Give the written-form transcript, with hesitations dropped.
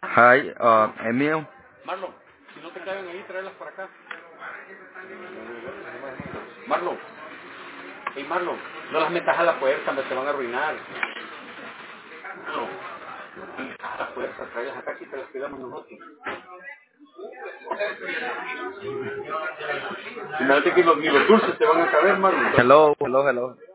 Hi, Emil. Marlon, si no te caben ahí, tráelas para acá. Marlon, hey Marlon, no las metas a la fuerza, me te van a arruinar. Marlon, a la fuerza, tráelas acá y te las cuidamos nosotros. Imagínate que ni los dulces te van a caber, Marlon. Hello, hello, hello.